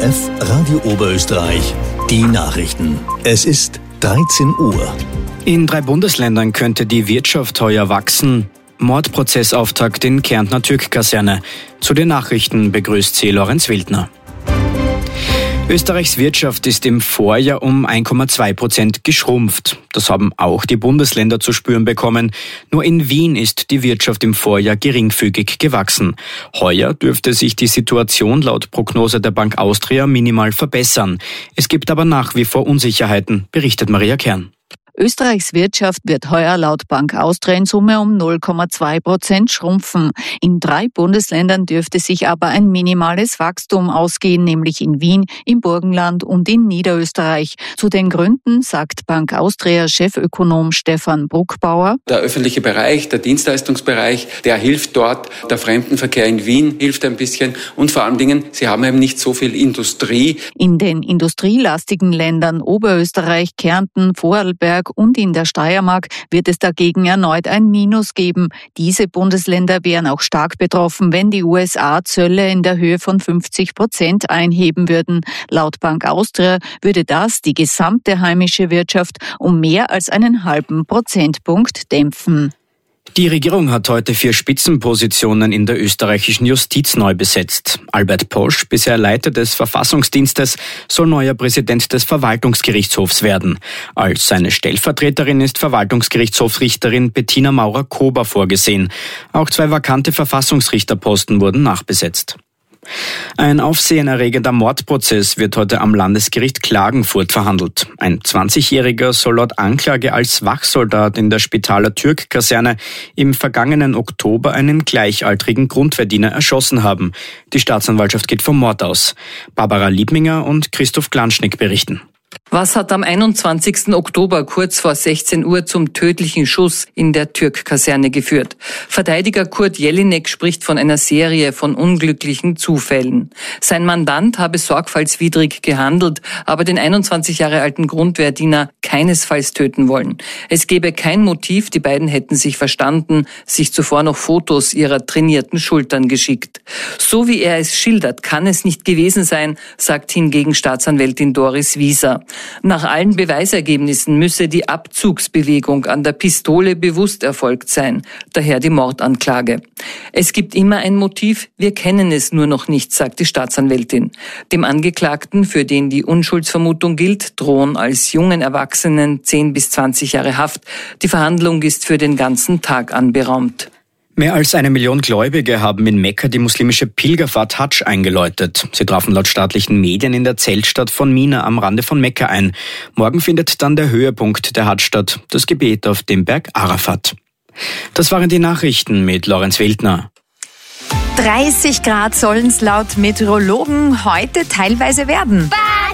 ORF Radio Oberösterreich, die Nachrichten. Es ist 13 Uhr. In 3 Bundesländern könnte die Wirtschaft heuer wachsen. Mordprozessauftakt in Kärntner Türk-Kaserne. Zu den Nachrichten begrüßt sie Lorenz Wildner. Österreichs Wirtschaft ist im Vorjahr um 1,2% geschrumpft. Das haben auch die Bundesländer zu spüren bekommen. Nur in Wien ist die Wirtschaft im Vorjahr geringfügig gewachsen. Heuer dürfte sich die Situation laut Prognose der Bank Austria minimal verbessern. Es gibt aber nach wie vor Unsicherheiten, berichtet Maria Kern. Österreichs Wirtschaft wird heuer laut Bank Austria in Summe um 0,2% schrumpfen. In 3 Bundesländern dürfte sich aber ein minimales Wachstum ausgehen, nämlich in Wien, im Burgenland und in Niederösterreich. Zu den Gründen sagt Bank Austria Chefökonom Stefan Bruckbauer: Der öffentliche Bereich, der Dienstleistungsbereich, der hilft dort. Der Fremdenverkehr in Wien hilft ein bisschen. Und vor allen Dingen, sie haben eben nicht so viel Industrie. In den industrielastigen Ländern Oberösterreich, Kärnten, Vorarlberg und in der Steiermark wird es dagegen erneut ein Minus geben. Diese Bundesländer wären auch stark betroffen, wenn die USA Zölle in der Höhe von 50% einheben würden. Laut Bank Austria würde das die gesamte heimische Wirtschaft um mehr als einen halben Prozentpunkt dämpfen. Die Regierung hat heute 4 Spitzenpositionen in der österreichischen Justiz neu besetzt. Albert Posch, bisher Leiter des Verfassungsdienstes, soll neuer Präsident des Verwaltungsgerichtshofs werden. Als seine Stellvertreterin ist Verwaltungsgerichtshofsrichterin Bettina Maurer-Kober vorgesehen. Auch 2 vakante Verfassungsrichterposten wurden nachbesetzt. Ein aufsehenerregender Mordprozess wird heute am Landesgericht Klagenfurt verhandelt. Ein 20-Jähriger soll laut Anklage als Wachsoldat in der Spitaler Türk-Kaserne im vergangenen Oktober einen gleichaltrigen Grundwehrdiener erschossen haben. Die Staatsanwaltschaft geht vom Mord aus. Barbara Liebminger und Christoph Glanschnick berichten. Was hat am 21. Oktober kurz vor 16 Uhr zum tödlichen Schuss in der Türk-Kaserne geführt? Verteidiger Kurt Jelinek spricht von einer Serie von unglücklichen Zufällen. Sein Mandant habe sorgfaltswidrig gehandelt, aber den 21 Jahre alten Grundwehrdiener keinesfalls töten wollen. Es gebe kein Motiv, die beiden hätten sich verstanden, sich zuvor noch Fotos ihrer trainierten Schultern geschickt. So wie er es schildert, kann es nicht gewesen sein, sagt hingegen Staatsanwältin Doris Wieser. Nach allen Beweisergebnissen müsse die Abzugsbewegung an der Pistole bewusst erfolgt sein, daher die Mordanklage. Es gibt immer ein Motiv, wir kennen es nur noch nicht, sagt die Staatsanwältin. Dem Angeklagten, für den die Unschuldsvermutung gilt, drohen als jungen Erwachsenen 10 bis 20 Jahre Haft. Die Verhandlung ist für den ganzen Tag anberaumt. Mehr als 1 Million Gläubige haben in Mekka die muslimische Pilgerfahrt Hadsch eingeläutet. Sie trafen laut staatlichen Medien in der Zeltstadt von Mina am Rande von Mekka ein. Morgen findet dann der Höhepunkt der Hadsch statt, das Gebet auf dem Berg Arafat. Das waren die Nachrichten mit Lorenz Wildner. 30 Grad sollen es laut Meteorologen heute teilweise werden.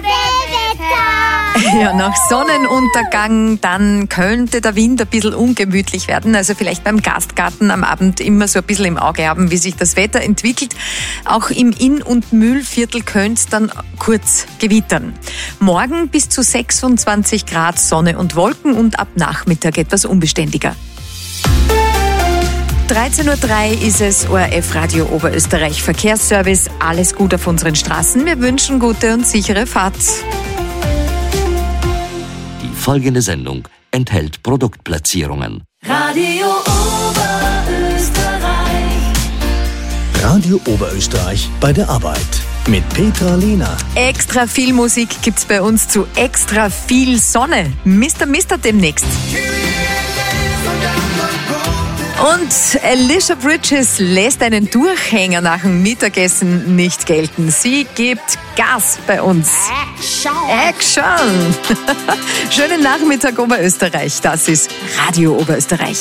Ja, nach Sonnenuntergang, dann könnte der Wind ein bisschen ungemütlich werden. Also vielleicht beim Gastgarten am Abend immer so ein bisschen im Auge haben, wie sich das Wetter entwickelt. Auch im Inn- und Mühlviertel könnte es dann kurz gewittern. Morgen bis zu 26 Grad Sonne und Wolken und ab Nachmittag etwas unbeständiger. 13.03 Uhr ist es, ORF Radio Oberösterreich Verkehrsservice. Alles gut auf unseren Straßen. Wir wünschen gute und sichere Fahrt. Die folgende Sendung enthält Produktplatzierungen. Radio Oberösterreich. Radio Oberösterreich bei der Arbeit mit Petra Lehner. Extra viel Musik gibt's bei uns zu extra viel Sonne. Mr. demnächst. Und Alicia Bridges lässt einen Durchhänger nach dem Mittagessen nicht gelten. Sie gibt Gas bei uns. Action! Schönen Nachmittag Oberösterreich. Das ist Radio Oberösterreich.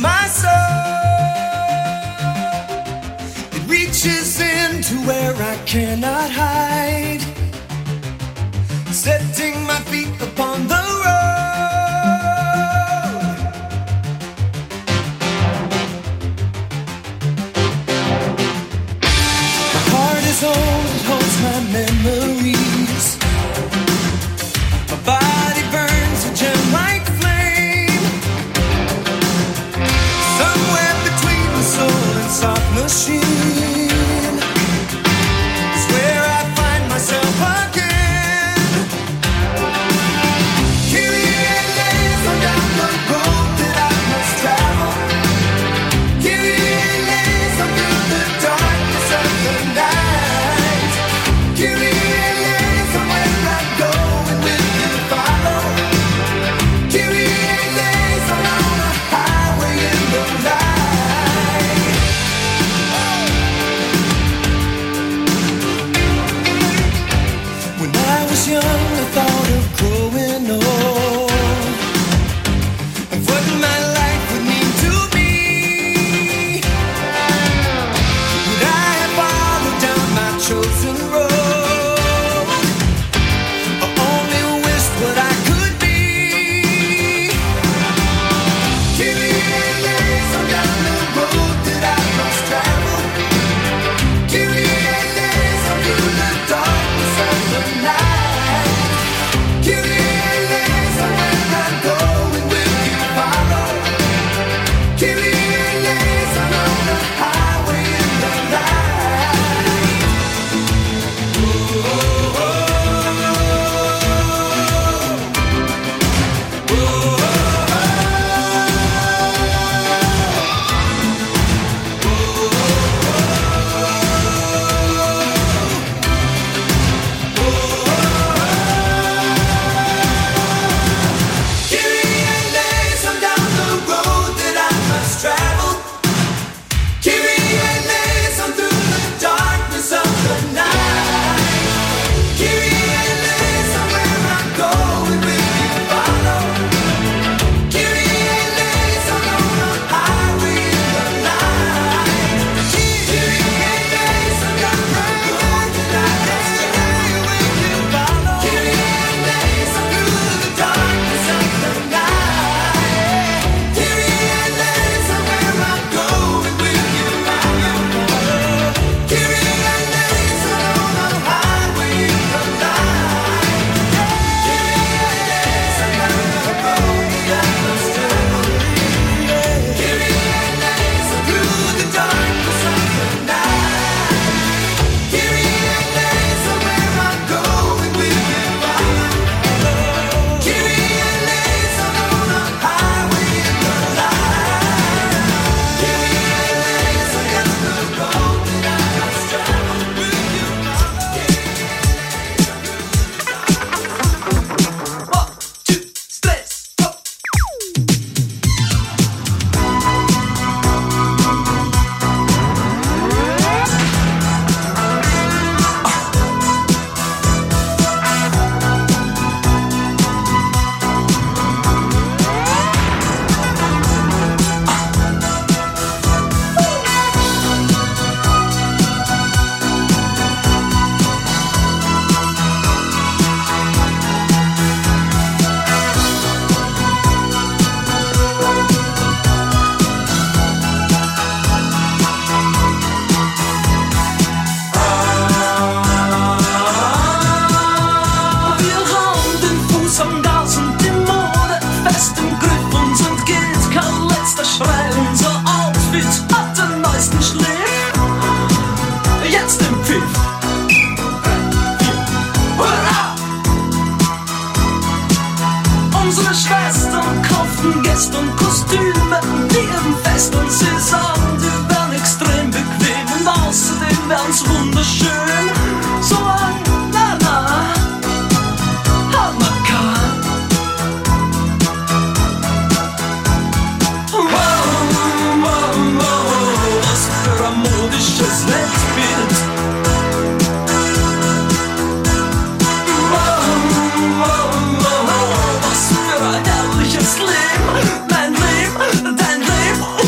my soul. It reaches into where I cannot hide, setting my feet upon the road. My heart is old, it holds my memories. My body burns a gem like flame. Somewhere between the soul and soft machine is where I find myself again. Kyrie eleison, down the road that I must travel. Kyrie eleison, through the darkness of the night. Kyrie eleison, where I go and will you follow? Kyrie eleison, on a highway in the night. When I was young, I thought of growing old and what my life would mean to me. Would I have followed down my chosen road, or only wished what I could be? Kyrie eleison, down the road that I must travel. Kyrie eleison, through the darkness of the night. Kyrie eleison, where I go and will you follow? Kyrie eleison, on the highway in the night. Kyrie eleison, down the road that I must travel. Kyrie eleison, through the darkness of the night. Kyrie eleison, where I go and will you follow? Kyrie eleison, on the highway in the night. Kyrie eleison, down the road that I must travel. Will you follow? Kyrie eleison, through the darkness of the night. Kyrie eleison, where I go and will you follow? Kyrie eleison, on the highway in the night. Kyrie eleison, down the road that I must travel. Kyrie eleison, through the darkness of the night. Kyrie eleison, where I go and will you follow? Kyrie eleison, on the highway in the night. Kyrie eleison, down the road that I must travel. Will you follow? 1, 2, 3, 4. Wir haben den Fuß am Gas und die Mode fest im Griff. Uns entgeht kein letzter Schrei. Unser Outfit hat den neuesten Schliff. Jetzt im Pfiff. Hurra! Unsere Schwestern kauften gestern Kostüme, lieben fest und sie sagen, die wären extrem bequem und außerdem wären's wunderschön. So ein Na-Na hat man kein. Wow, wow, wow, was für ein modisches Weltbild. Wow, wow, wow, was für ein herrliches Leben. Mein Leben, dein Leben.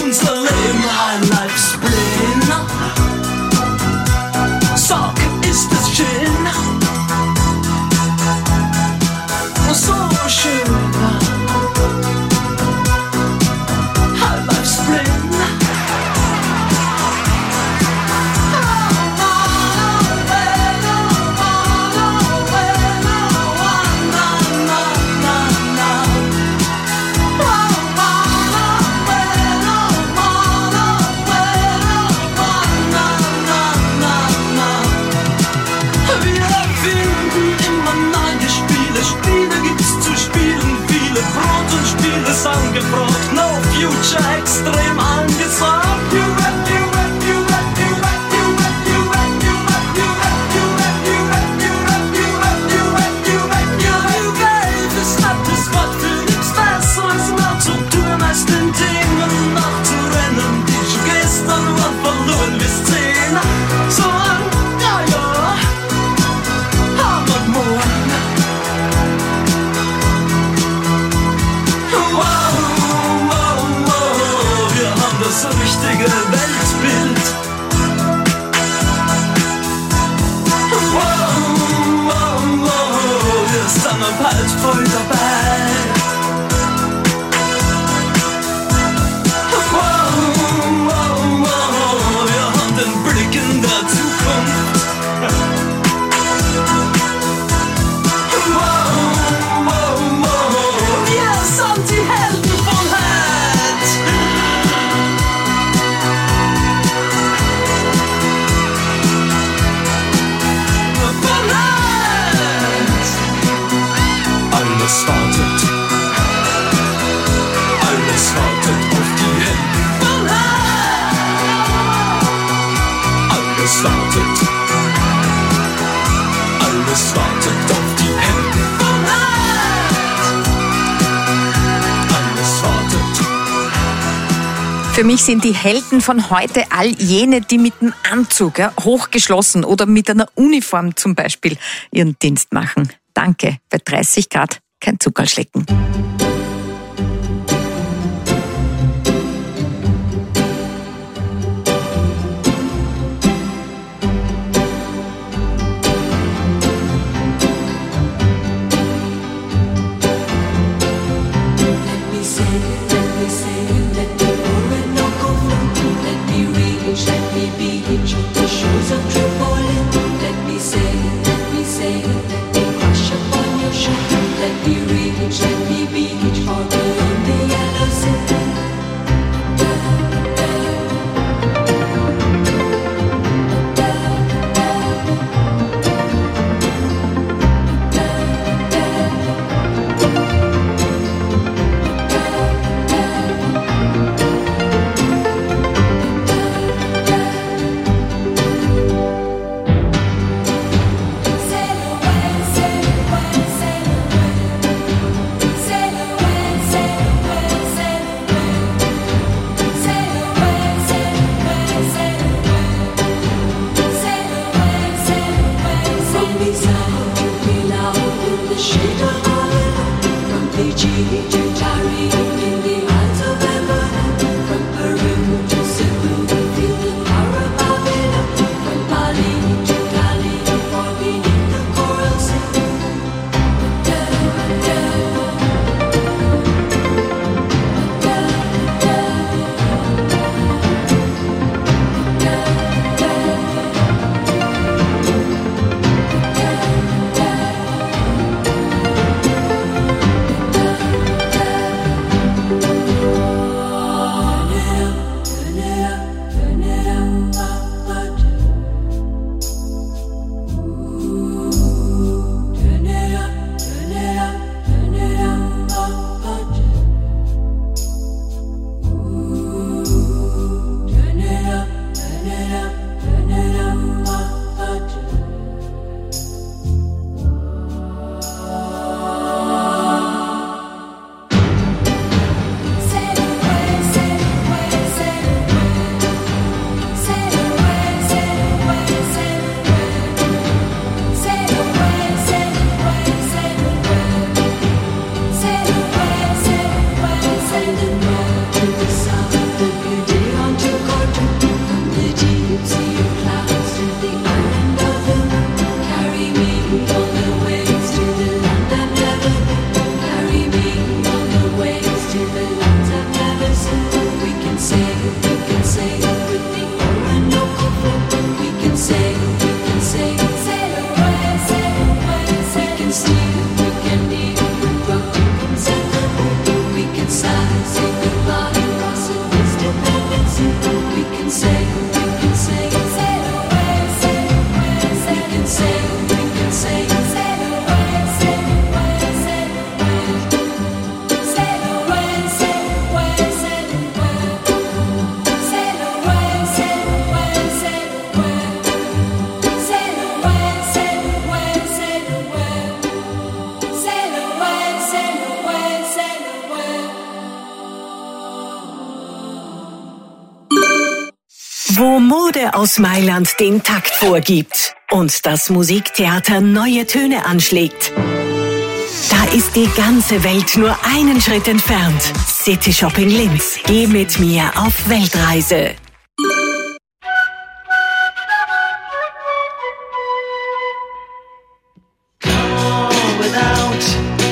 halt voll dabei. Wir haben den Blick in der Zukunft. Wir sind die Helden von heute. Von heute. Alles wartet. Alles wartet auf die Helden von heute. Alles wartet. Alles wartet auf die Helden von heute. Alles wartet. Für mich sind die Helden von heute all jene, die mit dem Anzug, ja, hochgeschlossen oder mit einer Uniform zum Beispiel ihren Dienst machen. Danke, bei 30 Grad kein Zuckerschlecken. Wo Mode aus Mailand den Takt vorgibt und das Musiktheater neue Töne anschlägt. Da ist die ganze Welt nur einen Schritt entfernt. City Shopping Linz. Geh mit mir auf Weltreise. Without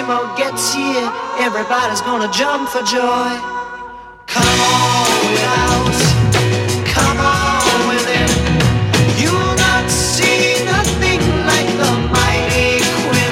Eskimo gets here, everybody's gonna jump for joy. Come on without, come on within. You'll not see nothing like the mighty Quinn.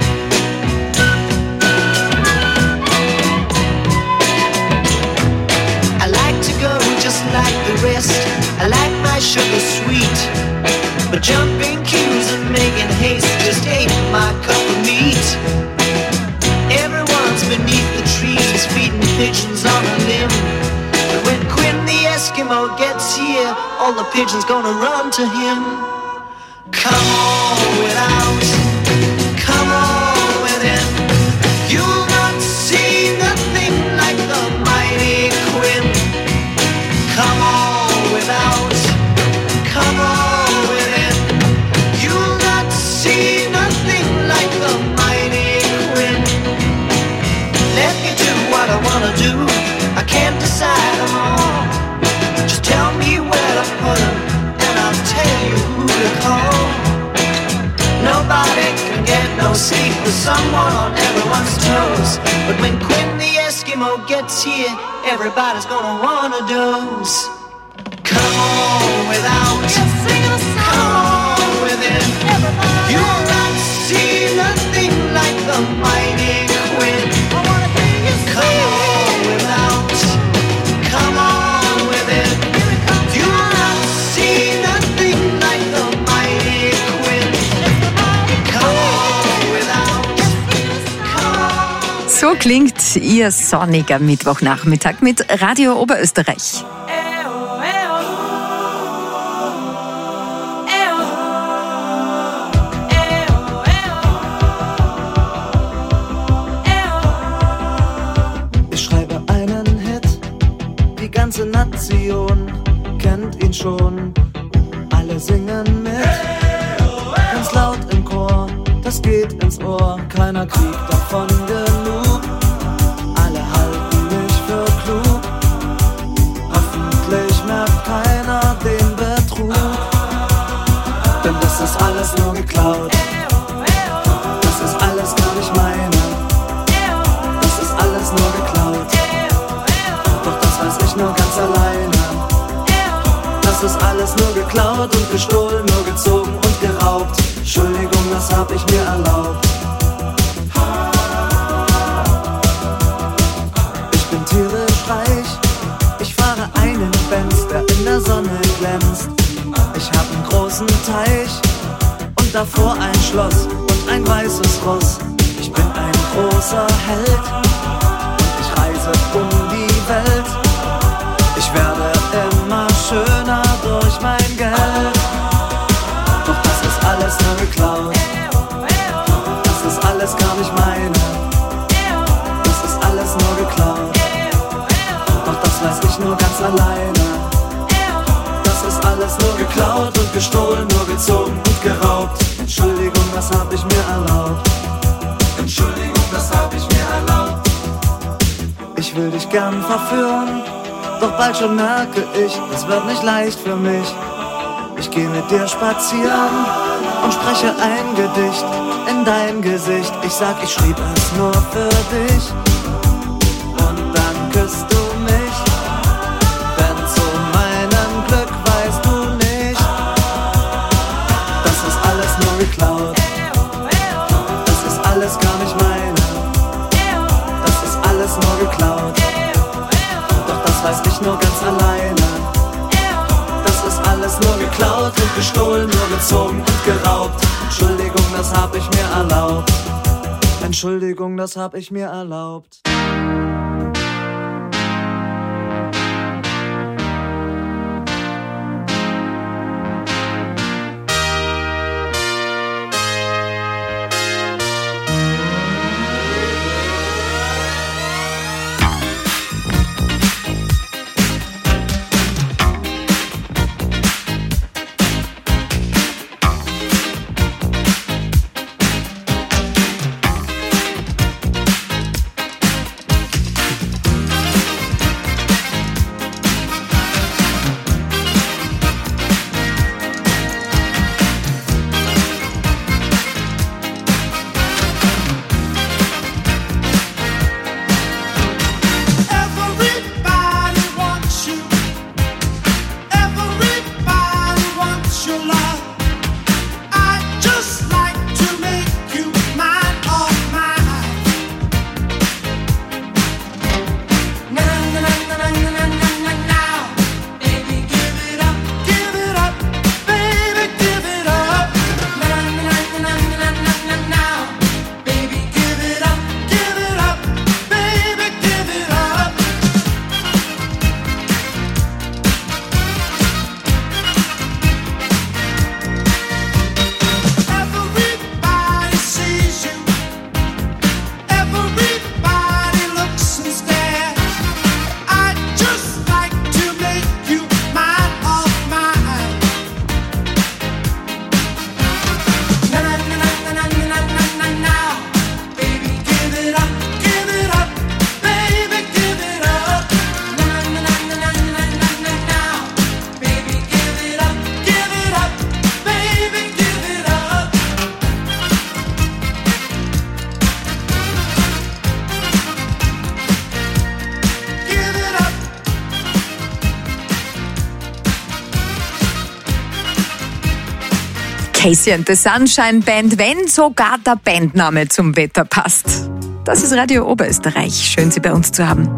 I like to go just like the rest. I like my sugar sweet, but jumping queues and making haste just ain't my cup of meat. Everyone's beneath the trees feeding pigeons on a limb. But when Quinn the Eskimo gets here, all the pigeons gonna run to him. Come on without, come on within. You'll not see nothing like the mighty Quinn. Come on without, come on within. You'll not see nothing like the mighty Quinn. Let me do what I wanna do. I can't decide them all. Just tell me where to put them, and I'll tell you who to call. Nobody can get no sleep with someone on everyone's toes. But when Quinn the Eskimo gets here, everybody's gonna wanna doze. Come on without, come on within. You'll not see nothing like the mighty Quinn. Come on without, come on within. You'll not see nothing like the mighty Quinn. Come on without, come on. So klingt Ihr sonniger Mittwochnachmittag mit Radio Oberösterreich. Ich schreibe einen Hit, die ganze Nation kennt ihn schon. Alle singen mit, ganz laut im Chor, das geht ins Ohr. Keiner kriegt davon genug, alle halten mich für klug. Hoffentlich merkt keiner den Betrug, denn das ist alles nur geklaut. Das ist alles gar nicht meine, das ist alles nur geklaut. Doch das weiß ich nur ganz alleine. Das ist alles nur geklaut und gestohlen, nur gezogen und geraubt. Entschuldigung, das hab ich mir erlaubt. Ich bin tierisch reich, ich fahre einen Benz, der in der Sonne glänzt. Ich hab einen großen Teich und davor ein Schloss und ein weißes Ross. Ich bin ein großer Held und ich reise um die Welt. Ich werde immer schöner durch mein Geld. Doch das ist alles nur geklaut. Das ist alles gar nicht meine. Das ist alles nur geklaut. Doch das weiß ich nur ganz alleine. Das ist alles nur geklaut und gestohlen, nur gezogen und geraubt. Entschuldigung, das hab ich mir erlaubt. Entschuldigung, das hab ich mir erlaubt. Ich will dich gern verführen, doch bald schon merke ich, es wird nicht leicht für mich. Ich geh mit dir spazieren und spreche ein Gedicht in dein Gesicht. Ich sag, ich schrieb es nur für dich und dann küsst du mich. Denn zu meinem Glück weißt du nicht, das ist alles nur geklaut. Das ist alles gar nicht meine. Das ist alles nur geklaut. Doch das weiß ich nur ganz alleine. Das ist alles nur geklaut und gestohlen, nur gezogen und geraubt. Entschuldigung, das hab ich mir erlaubt. Entschuldigung, das hab ich mir erlaubt. Casey and the Sunshine Band, wenn sogar der Bandname zum Wetter passt. Das ist Radio Oberösterreich. Schön, Sie bei uns zu haben.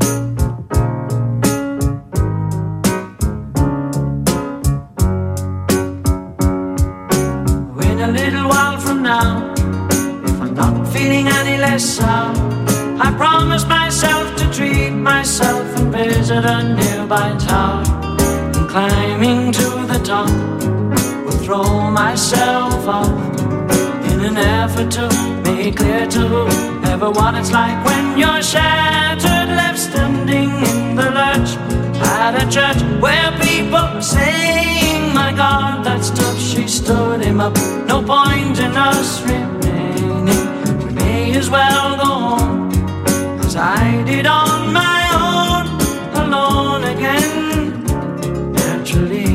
In a little while from now, if I'm not feeling any less sound, I promise myself to treat myself and visit a nearby town. And climbing to the top, will throw myself off in an effort to make clear to whoever what it's like when you're shattered, left standing in the lurch at a church where people are saying, my God, that stuff, she stood him up. No point in us remaining, we may as well go home, as I did on my own, alone again, naturally.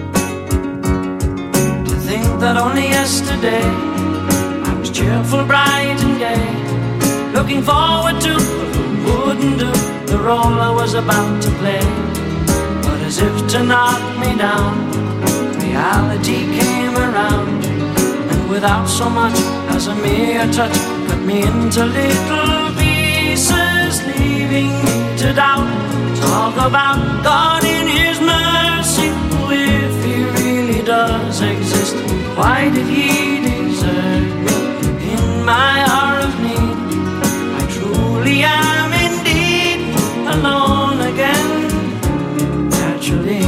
To think that only yesterday I was cheerful, bright and gay, looking forward to who wouldn't do the role I was about to play. But as if to knock me down, reality came around, and without so much as a mere touch, cut me into little pieces, leaving me to doubt. Talk about God in His mercy, if He really does exist, why did He desert me in my hour of need? I truly am indeed alone again, naturally.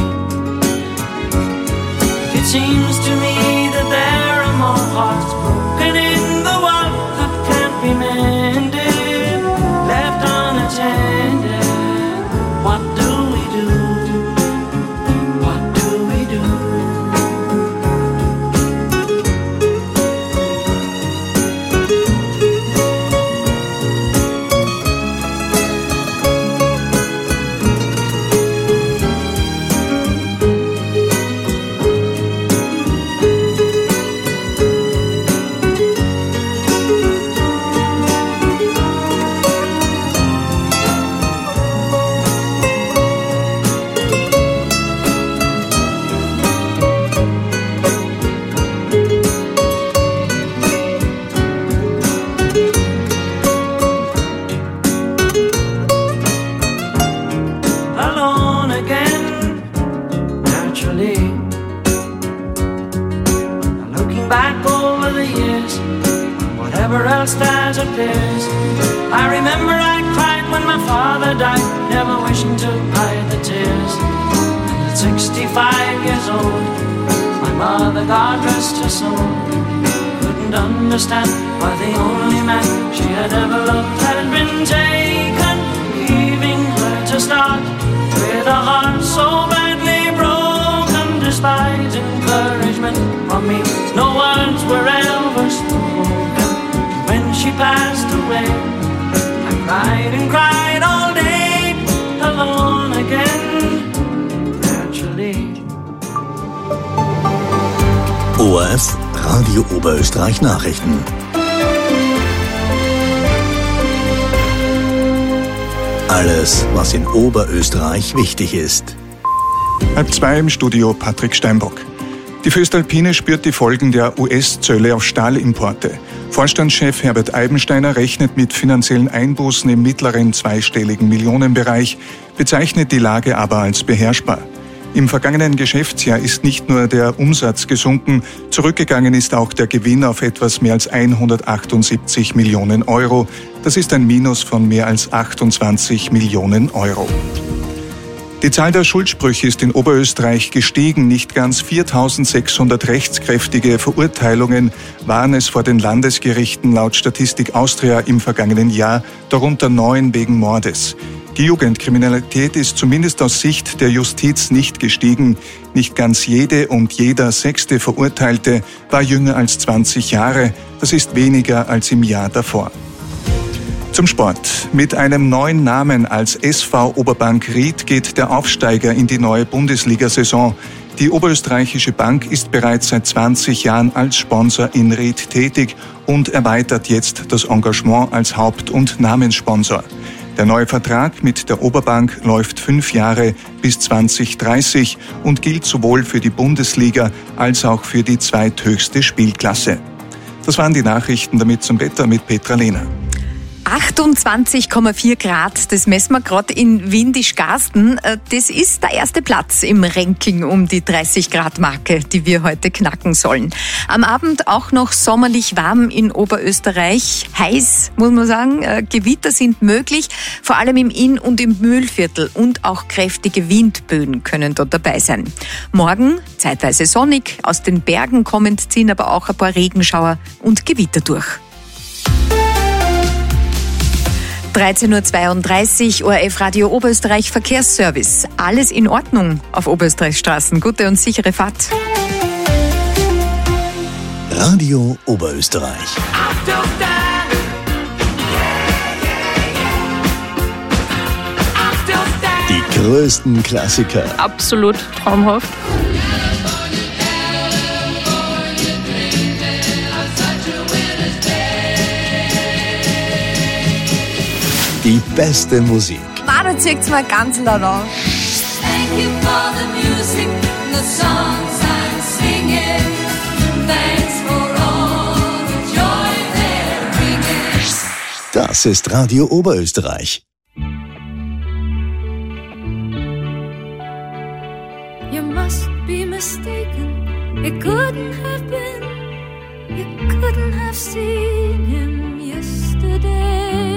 It seems to me that there are more hearts broken in the world that can't be mended, left unattended. What do we do? What do we do? Alone again, naturally. And looking back over the years, whatever else that appears, I remember I cried when my father died, never wishing to hide the tears. And at 65 years old, my mother, God rest her soul, couldn't understand why the only man she had ever loved had been taken, leaving her to start with a heart so badly broken. Despite encouragement from me, no words were ever spoken. When she passed away, I cried and cried all day, alone again, naturally. ORF Radio Oberösterreich Nachrichten. Alles, was in Oberösterreich wichtig ist. 1:30 im Studio Patrick Steinbock. Die Voestalpine spürt die Folgen der US-Zölle auf Stahlimporte. Vorstandschef Herbert Eibensteiner rechnet mit finanziellen Einbußen im mittleren zweistelligen Millionenbereich, bezeichnet die Lage aber als beherrschbar. Im vergangenen Geschäftsjahr ist nicht nur der Umsatz gesunken, zurückgegangen ist auch der Gewinn auf etwas mehr als 178 Millionen Euro. Das ist ein Minus von mehr als 28 Millionen Euro. Die Zahl der Schuldsprüche ist in Oberösterreich gestiegen. Nicht ganz 4.600 rechtskräftige Verurteilungen waren es vor den Landesgerichten laut Statistik Austria im vergangenen Jahr, darunter 9 wegen Mordes. Die Jugendkriminalität ist zumindest aus Sicht der Justiz nicht gestiegen. Nicht ganz jede und jeder 6. Verurteilte war jünger als 20 Jahre. Das ist weniger als im Jahr davor. Zum Sport. Mit einem neuen Namen als SV Oberbank Ried geht der Aufsteiger in die neue Bundesliga-Saison. Die Oberösterreichische Bank ist bereits seit 20 Jahren als Sponsor in Ried tätig und erweitert jetzt das Engagement als Haupt- und Namenssponsor. Der neue Vertrag mit der Oberbank läuft 5 Jahre bis 2030 und gilt sowohl für die Bundesliga als auch für die zweithöchste Spielklasse. Das waren die Nachrichten, damit zum Wetter mit Petra Lehner. 28,4 Grad, das messen wir gerade in Windischgarsten. Das ist der erste Platz im Ranking um die 30 Grad Marke, die wir heute knacken sollen. Am Abend auch noch sommerlich warm in Oberösterreich. Heiß, muss man sagen. Gewitter sind möglich, vor allem im Inn- und im Mühlviertel. Und auch kräftige Windböen können dort dabei sein. Morgen zeitweise sonnig, aus den Bergen kommend ziehen aber auch ein paar Regenschauer und Gewitter durch. 13.32 Uhr, ORF Radio Oberösterreich Verkehrsservice. Alles in Ordnung auf Oberösterreichstraßen. Gute und sichere Fahrt. Radio Oberösterreich. Die größten Klassiker. Absolut traumhaft. Die beste Musik. Manu, zieht's mal ganz laut auf. Thank you for the music, the songs I'm singing. Thanks for all the joy they're bringing. Das ist Radio Oberösterreich. You must be mistaken. It couldn't have been. You couldn't have seen him yesterday.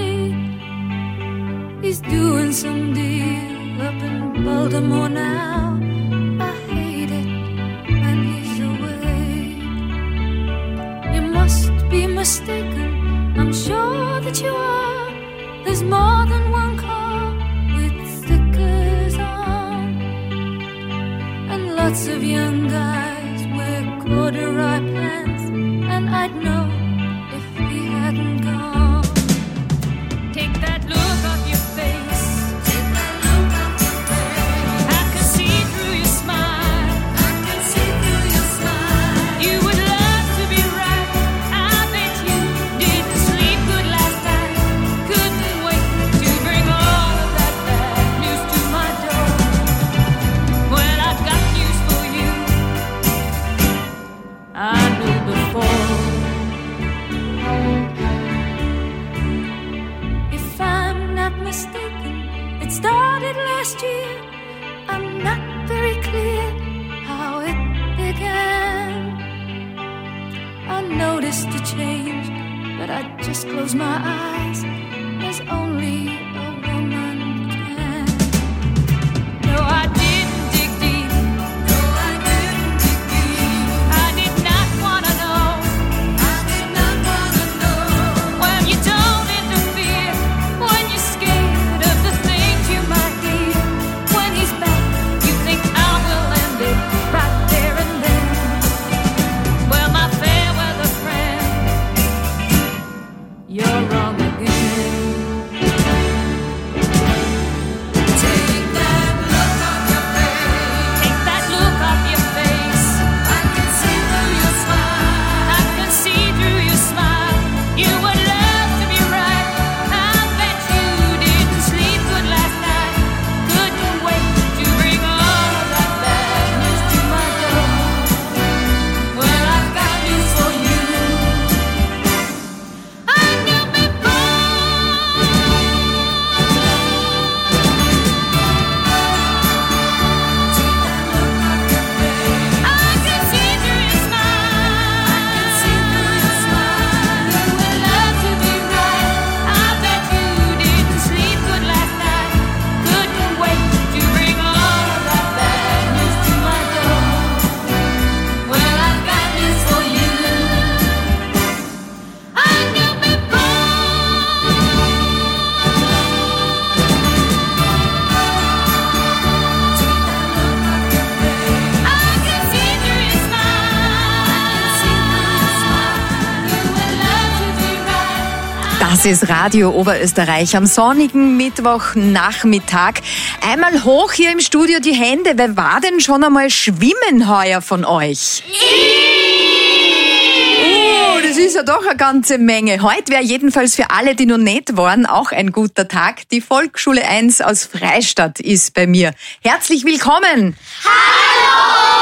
He's doing some deal up in Baltimore now. I hate it when he's away. You must be mistaken. I'm sure that you are. There's more than one car with stickers on. And lots of young guys wear corduroy pants. And I'd know if he hadn't gone. Take that look off your face. Take that look off your face. I can see through your smile. I can see through your smile. You would love to be right. I bet you didn't sleep good last night. Couldn't wait to bring all of that bad news to my door. Well, I've got news for you. I knew before. If I'm not mistaken, it started last year. I'm not very clear how it began. I noticed a change, but I just closed my eyes, as only a woman can. No, I didn't dig deep. No, I didn't dig deep. I did not want to know. I did not want to know. Well, you don't interfere when you're scared of the things you might hear. When he's back, you think I will end it right there and then. Well, my fair weather friend, you're wrong again. Take that look off your face. Take that look off your face. I can see through your smile. I can see through your smile. You would love to be right. I bet you didn't sleep good last night. Couldn't wait to bring all of that bad news to my door. Well, I've got news for you. I knew before. I can see through your smile. I can see through your smile. You would love to be right. I bet you didn't sleep good last night. Couldn't wait to bring all of that bad news to my door. Well, I've got news for you. I knew before. I can see through your smile. You would love to be right. Das ist Radio Oberösterreich am sonnigen Mittwochnachmittag. Einmal hoch hier im Studio die Hände. Wer war denn schon einmal schwimmen heuer von euch? Das ist ja doch eine ganze Menge. Heute wäre jedenfalls für alle, die noch nicht waren, auch ein guter Tag. Die Volksschule 1 aus Freistadt ist bei mir. Herzlich willkommen! Hallo!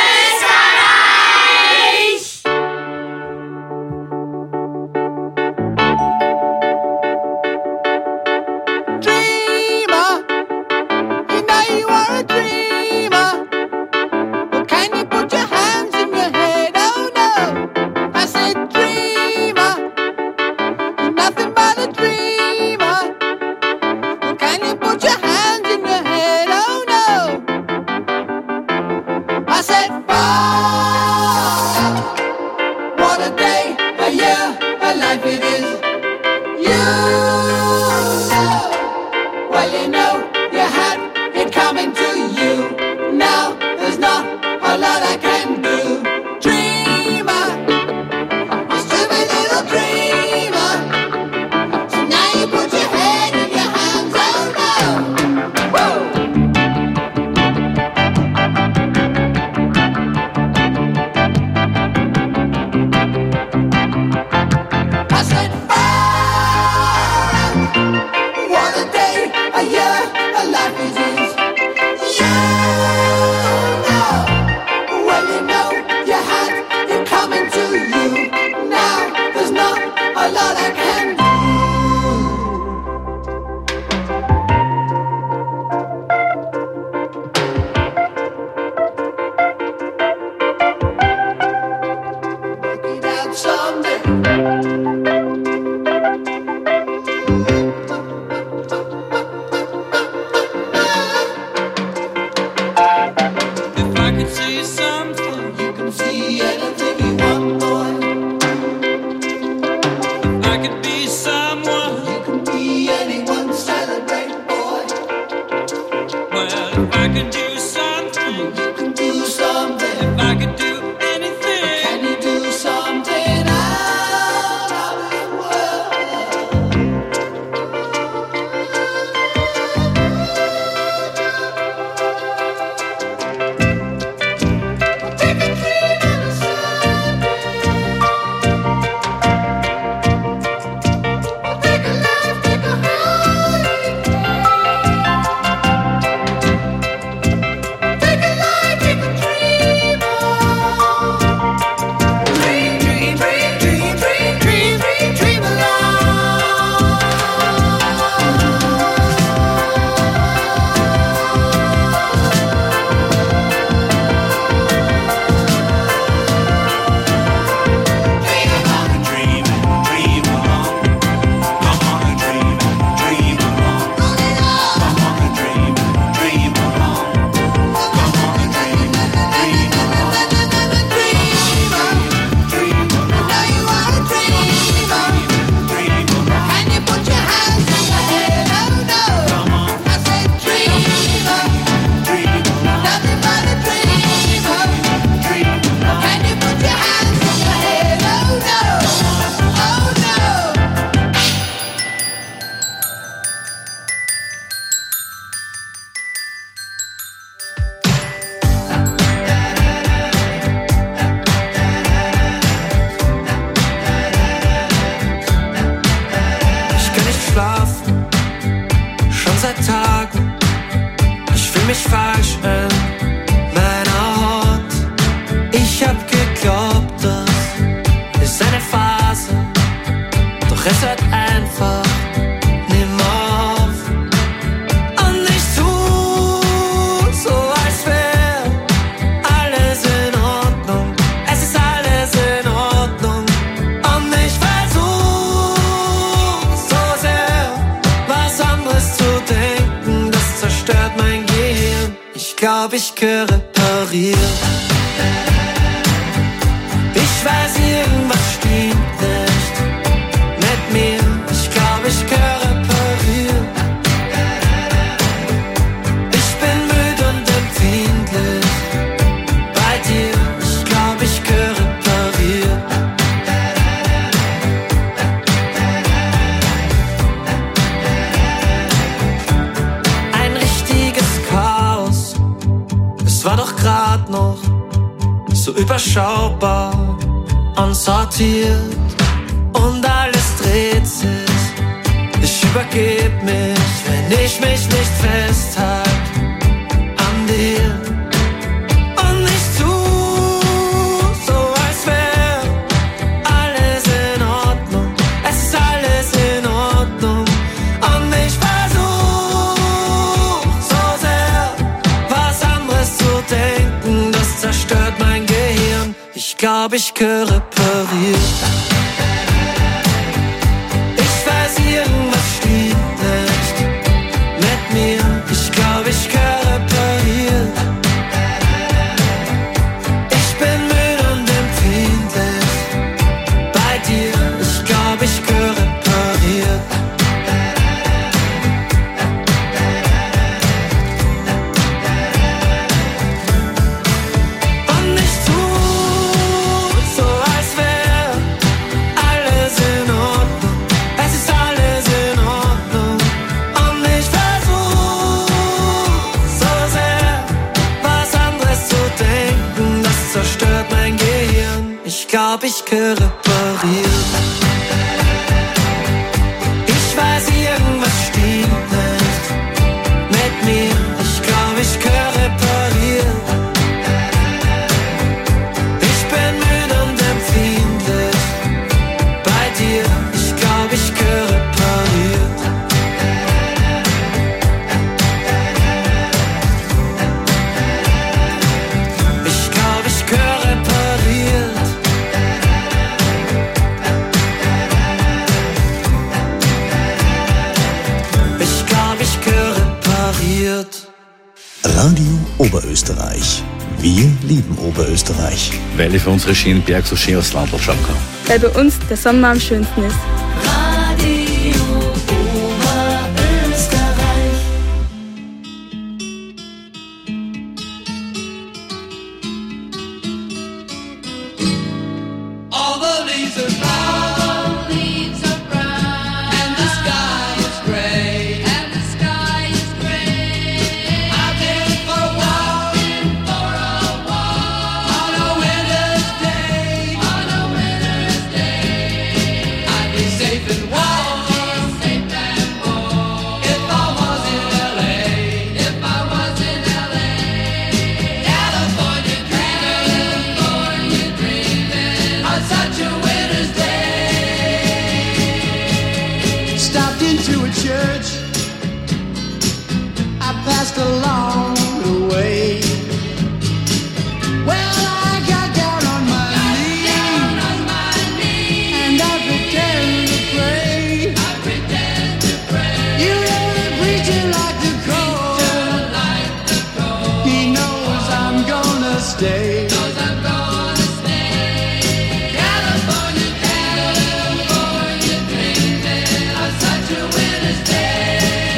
Ich gehöre repariert. Ich weiß, irgendwas stimmt nicht mit mir. Ich glaube, ich gehöre repariert. Ich bin müde und empfindlich bei dir. Ich glaube, ich gehöre repariert. Ein richtiges Chaos. Es war doch grad noch so überschaubar. und sortiert und alles dreht sich. Ich übergeb mich, wenn ich mich nicht festhalte an dir. Und ich tu so, als wär alles in Ordnung. Es ist alles in Ordnung. Und ich versuch so sehr, was anderes zu denken. Das zerstört mein Gehirn. Ich glaub, ich gehöre repariert. Ich weiß, irgendwas stimmt nicht mit mir. Ich glaub, ich gehöre repariert. Ich bin müde und empfindlich bei dir. Ich glaub, ich gehöre repariert. Und ich tu so, als wär alles in Ordnung. Es ist alles in Ordnung. Und ich versuch so sehr, was anderes zu denken. Das zerstört mein Gehirn. Ich glaub, ich gehöre repariert. Ich weiß, irgendwas stimmt nicht mit mir. Ich glaub, ich gehöre repariert. Ich bin müde und empfindlich bei dir. Ich glaub, ich gehöre repariert. Ich glaub, ich gehöre repariert. Ich glaub, ich gehöre repariert. Radio Oberösterreich. Wir lieben Oberösterreich. Weil ich für unsere schönen Berge so schön aufs Land schauen kann. Weil bei uns der Sommer am schönsten ist. Radio Oberösterreich. All the leaves are brown, and the sky is gray. I've been for a walk on a winter's day. I'd be safe and warm if I was in LA. California dreaming on such a winter's day. Stopped into a church I passed along the way. Well, I got down on my knees and I pretend to pray. You know the preacher like the cold. He knows I'm gonna stay. California dreaming on such a winter's day.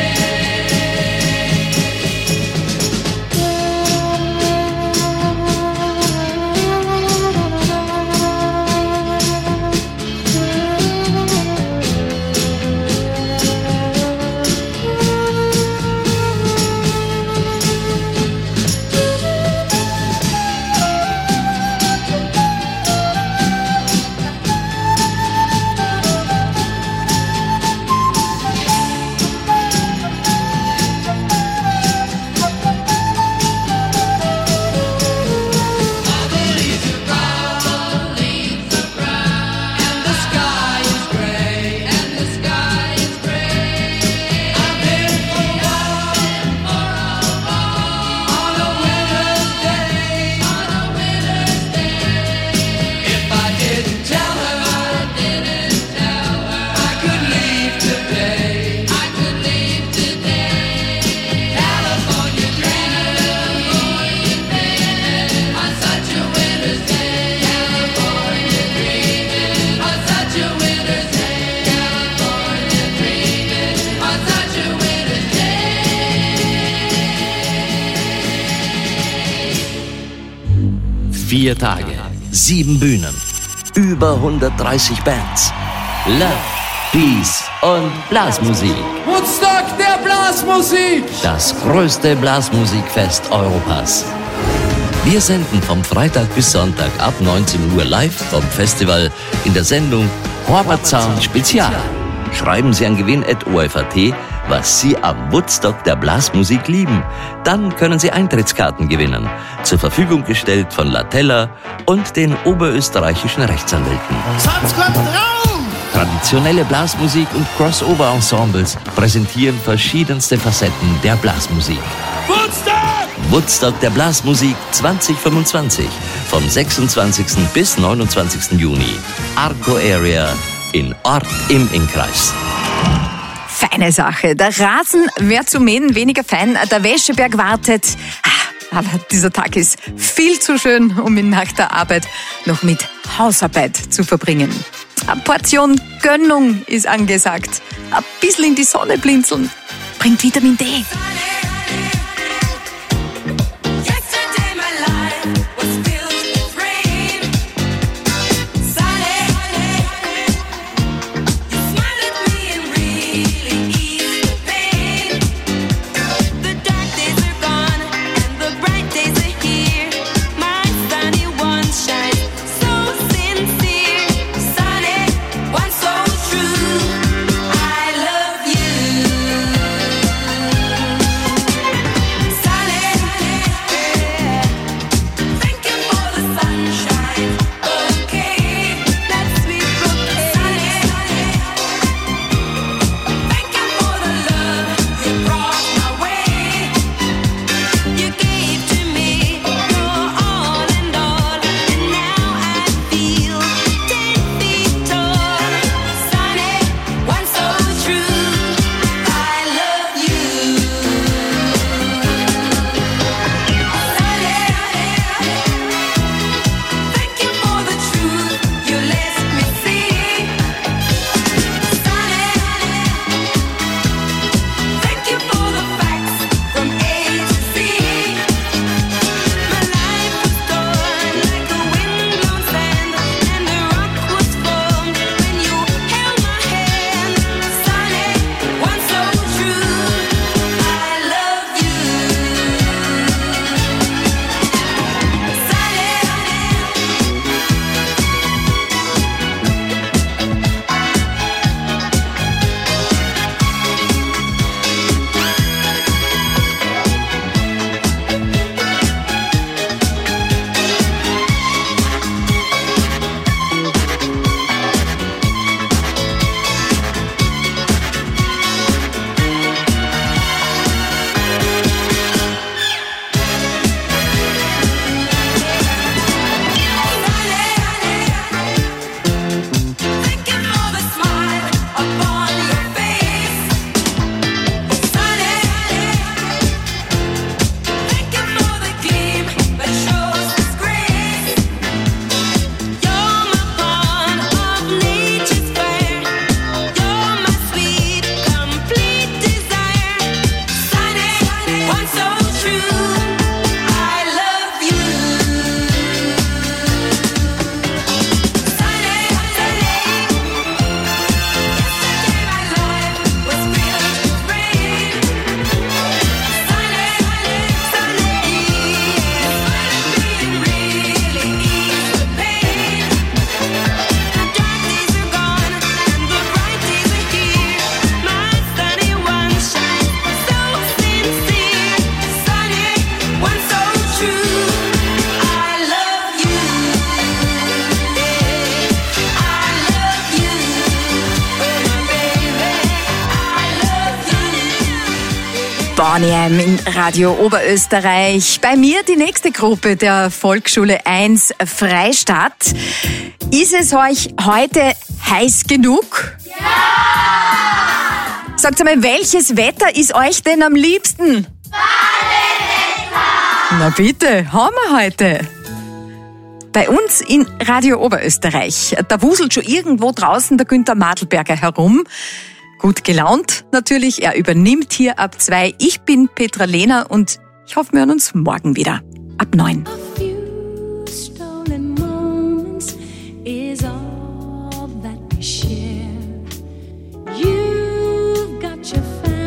Vier Tage, 7 Bühnen, über 130 Bands. Love, Peace und Blasmusik. Woodstock der Blasmusik! Das größte Blasmusikfest Europas. Wir senden vom Freitag bis Sonntag ab 19 Uhr live vom Festival in der Sendung Horbertsound Spezial. Schreiben Sie an gewinn@ORF.at, was Sie am Woodstock der Blasmusik lieben. Dann können Sie Eintrittskarten gewinnen. Zur Verfügung gestellt von Latella und den oberösterreichischen Rechtsanwälten. Satz kommt drauf! Traditionelle Blasmusik und Crossover-Ensembles präsentieren verschiedenste Facetten der Blasmusik. Woodstock! Woodstock der Blasmusik 2025 vom 26. bis 29. Juni. Arco Area in Ort im Innkreis. Feine Sache. Der Rasen wäre zu mähen weniger fein. Der Wäscheberg wartet. Aber dieser Tag ist viel zu schön, um ihn nach der Arbeit noch mit Hausarbeit zu verbringen. Eine Portion Gönnung ist angesagt. Ein bisschen in die Sonne blinzeln bringt Vitamin D. Boney M in Radio Oberösterreich. Bei mir die nächste Gruppe der Volksschule 1 Freistadt. Ist es euch heute heiß genug? Ja! Sagt mal, welches Wetter ist euch denn am liebsten? Badewetter! Na bitte, haben wir heute. Bei uns in Radio Oberösterreich, da wuselt schon irgendwo draußen der Günther Madlberger herum. Gut gelaunt natürlich, er übernimmt hier ab 2. Ich bin Petra Lehner und ich hoffe, wir hören uns morgen wieder. Ab 9.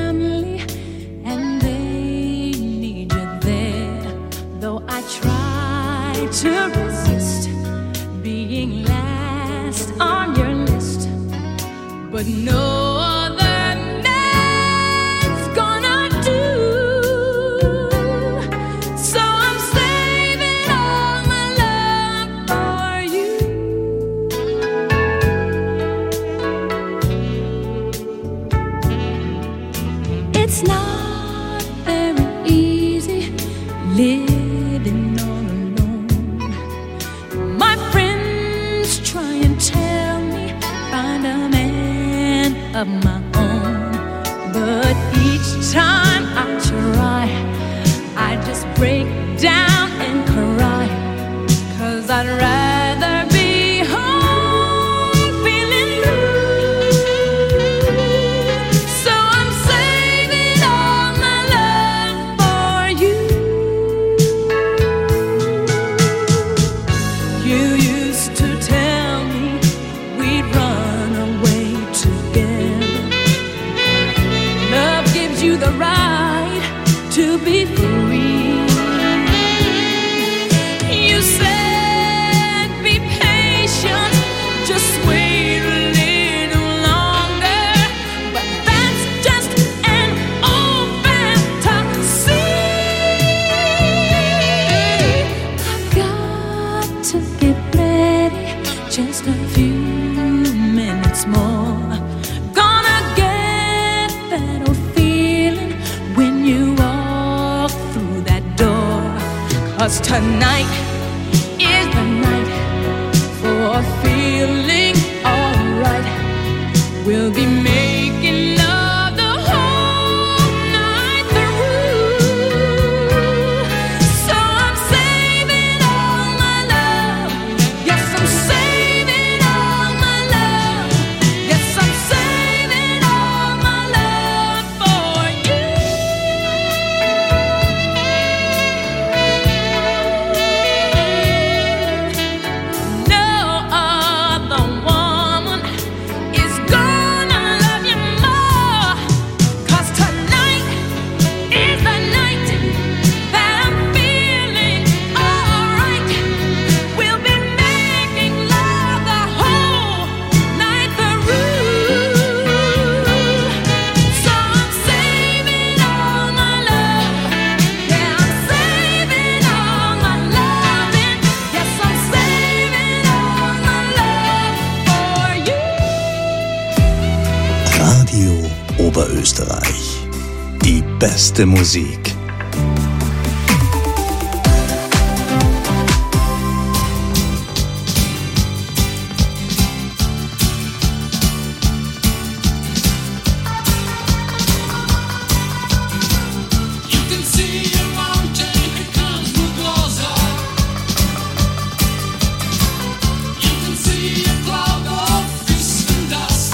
Try try to resist being last on your list, but no other man's gonna do. So I'm saving all my love for you. It's not very easy living all alone. My friends try and tell me find a man of my own, but each time I try, I just break down and cry, 'cause I'd rather be home feeling blue. So I'm saving all my love for you. You used to tell me we'd run away together. Love gives you the right to be free. You said be patient, just wait a little longer, but that's just an old fantasy. I've got to get ready, just a few minutes more. Gonna get that old feeling when you walk through that door. 'Cause tonight is the night for feeling alright. We'll be making love the whole night through. So I'm saving all my love. Yes, I'm saving all my love. Yes, I'm saving all my love for you. No other woman is gonna love you more, 'cause tonight is the night that I'm feeling alright. We'll be making love the whole night through. So I'm saving all my love. Yeah, I'm saving all my loving. Yes, I'm saving all my love for you. Radio Oberösterreich. Die beste Musik. You can see a mountain, it comes with closer. You can see a cloud of mist and dust.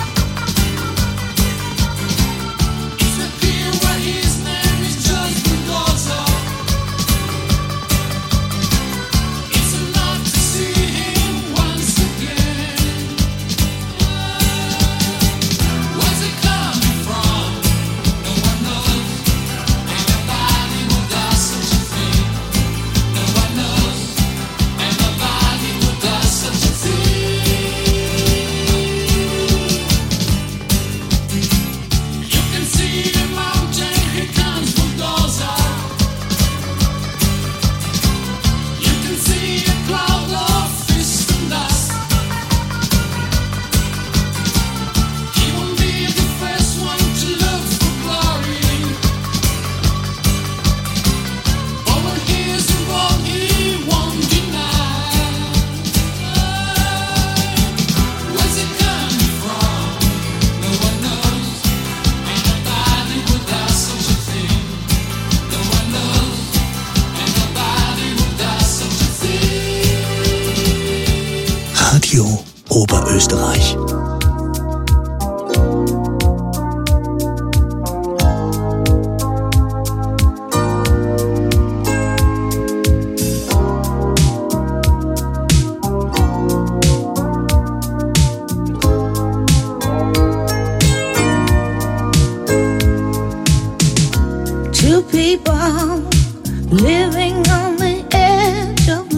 It's a clear where his name is just Bulldozer. It's enough to see him once again. Where's it coming from? No one knows. Ain't nobody who does such a thing. No one knows. Ain't nobody who does such a thing. You can see a mountain, here comes Bulldozer. You can see a cloud of mist and dust. He won't be the first one to look for glory. But when he is wrong, he won't deny. Where's it coming from? No one knows. Ain't nobody who does such a thing. No one knows. Ain't nobody who does such a thing. Radio Oberösterreich. Two people living on the edge of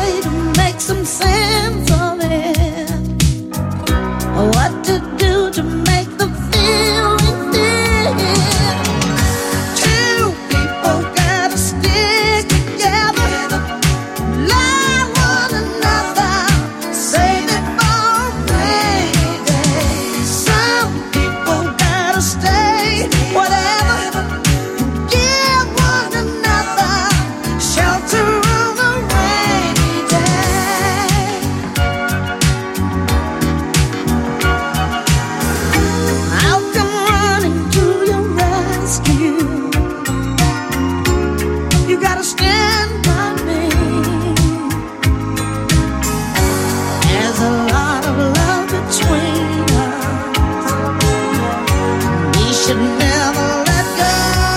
way to make some sense of it. What to do to make the feeling fit. Two people gotta stick together, love one another, save it for a rainy day. Some people gotta stay, whatever, give one another shelter on a rainy day. I'll come running to your rescue. You gotta stand by me. There's a lot of love between us. We should never let go.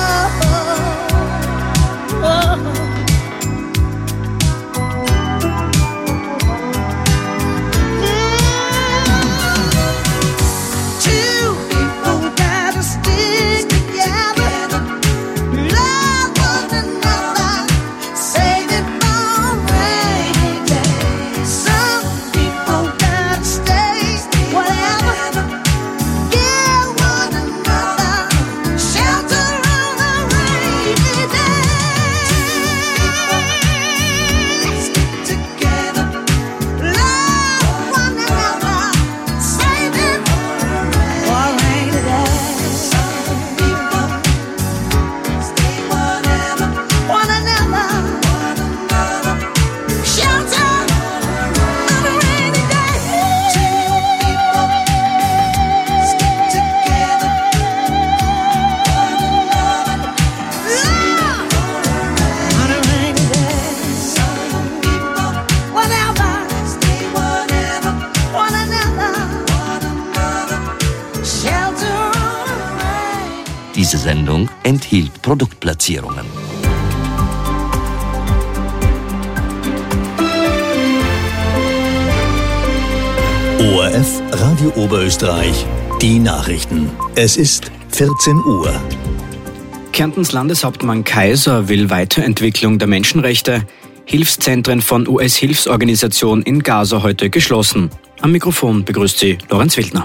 Two people gotta stick together, love one another, save it for a rainy day. Some people gotta stay, whatever, give one another shelter on a rainy day. Stick together, love one another, save it for a rainy day. Some people stay, whatever, one another, shelter on a rainy day. Two people stick together, one another, love on a rainy day. Some people, whatever, stay, whatever, one another, shelter on a rainy. Diese Sendung enthielt Produktplatzierungen. ORF Radio Oberösterreich, die Nachrichten. Es ist 14 Uhr. Kärntens Landeshauptmann Kaiser will Weiterentwicklung der Menschenrechte. Hilfszentren von US-Hilfsorganisation in Gaza heute geschlossen. Am Mikrofon begrüßt sie Lorenz Wildner.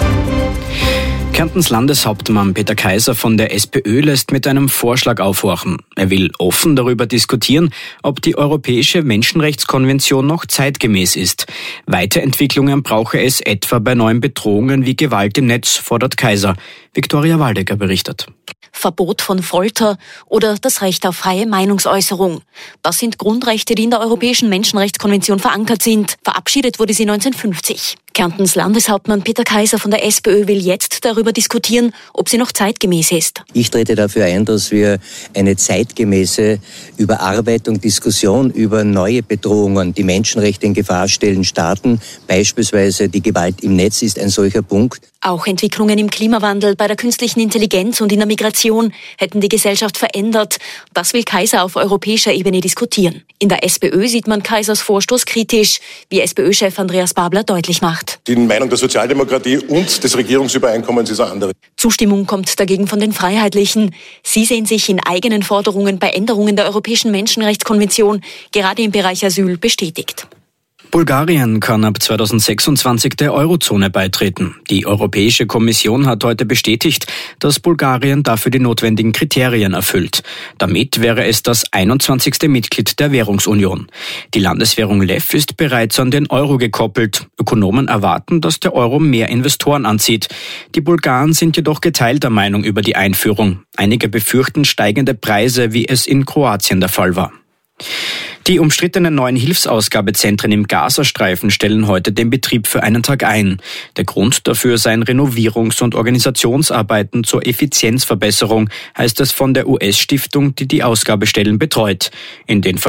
Kärntens Landeshauptmann Peter Kaiser von der SPÖ lässt mit einem Vorschlag aufhorchen. Er will offen darüber diskutieren, ob die Europäische Menschenrechtskonvention noch zeitgemäß ist. Weiterentwicklungen brauche es etwa bei neuen Bedrohungen wie Gewalt im Netz, fordert Kaiser. Viktoria Waldecker berichtet. Verbot von Folter oder das Recht auf freie Meinungsäußerung. Das sind Grundrechte, die in der Europäischen Menschenrechtskonvention verankert sind. Verabschiedet wurde sie 1950. Kärntens Landeshauptmann Peter Kaiser von der SPÖ will jetzt darüber diskutieren, ob sie noch zeitgemäß ist. Ich trete dafür ein, dass wir eine zeitgemäße Überarbeitung, Diskussion über neue Bedrohungen, die Menschenrechte in Gefahr stellen, starten. Beispielsweise die Gewalt im Netz ist ein solcher Punkt. Auch Entwicklungen im Klimawandel, bei der künstlichen Intelligenz und in der Migration hätten die Gesellschaft verändert. Das will Kaiser auf europäischer Ebene diskutieren. In der SPÖ sieht man Kaisers Vorstoß kritisch, wie SPÖ-Chef Andreas Babler deutlich macht. Die Meinung der Sozialdemokratie und des Regierungsübereinkommens ist eine andere. Zustimmung kommt dagegen von den Freiheitlichen. Sie sehen sich in eigenen Forderungen bei Änderungen der Europäischen Menschenrechtskonvention, gerade im Bereich Asyl, bestätigt. Bulgarien kann ab 2026 der Eurozone beitreten. Die Europäische Kommission hat heute bestätigt, dass Bulgarien dafür die notwendigen Kriterien erfüllt. Damit wäre es das 21. Mitglied der Währungsunion. Die Landeswährung Lev ist bereits an den Euro gekoppelt. Ökonomen erwarten, dass der Euro mehr Investoren anzieht. Die Bulgaren sind jedoch geteilter Meinung über die Einführung. Einige befürchten steigende Preise, wie es in Kroatien der Fall war. Die umstrittenen neuen Hilfsausgabezentren im Gazastreifen stellen heute den Betrieb für einen Tag ein. Der Grund dafür seien Renovierungs- und Organisationsarbeiten zur Effizienzverbesserung, heißt es von der US-Stiftung, die die Ausgabestellen betreut. In den